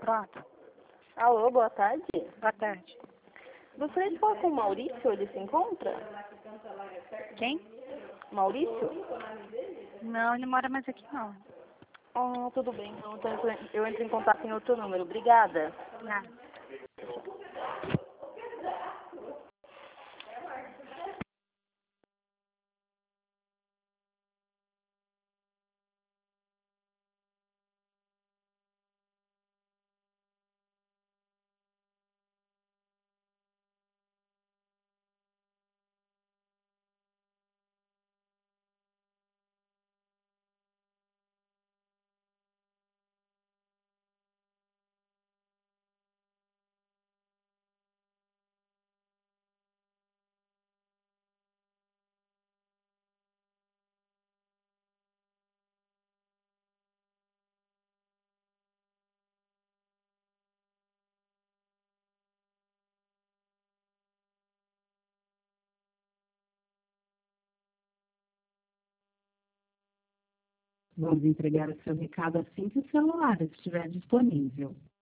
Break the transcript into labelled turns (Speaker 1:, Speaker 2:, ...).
Speaker 1: Pronto.
Speaker 2: Alô, boa tarde.
Speaker 1: Boa tarde.
Speaker 2: Gostaria de falar com o Maurício, ele se encontra?
Speaker 1: Quem?
Speaker 2: Maurício?
Speaker 1: Não, ele mora mais aqui não.
Speaker 2: Ah, tudo bem. Então eu entro em contato em outro número. Obrigada.
Speaker 1: Nada.
Speaker 3: Vamos entregar o seu recado assim que o celular estiver disponível.